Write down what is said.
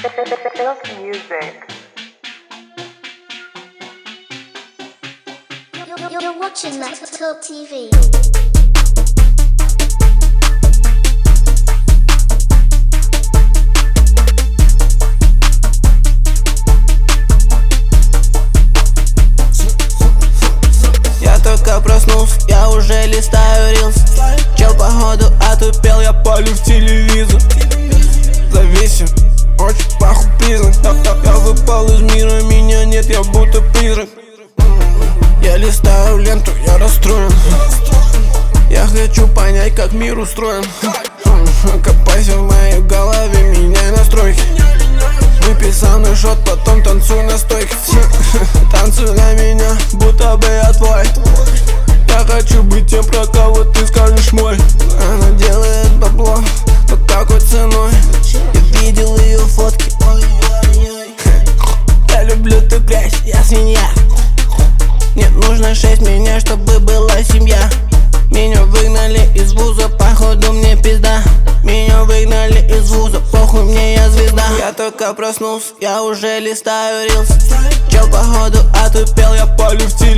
Music. You're watching Laptop TV. Я только проснулся, я уже листаю рилс. Чел походу отупел, я палю в телевизор. Зависим, очень паху признак. Я выпал из мира, меня нет, я будто призрак. Я листаю ленту, я расстроен. Я хочу понять, как мир устроен. Копайся в моей голове, меняй настройки. Выпей со мной шот, потом танцуй на стойке. Танцуй на меня, будто бы я твой. Я хочу быть тем, про кого ты скажешь мой. Она делает бабло, но какой ценой? Я видел ее фотки. Я люблю ту грязь, я свинья. Мне нужно 6 меня, чтобы была семья. Меня выгнали из вуза, походу мне пизда. Меня выгнали из вуза, похуй мне, я звезда. Я только проснулся, я уже листаю рилс. Чел походу отупел, я палю в телевизор.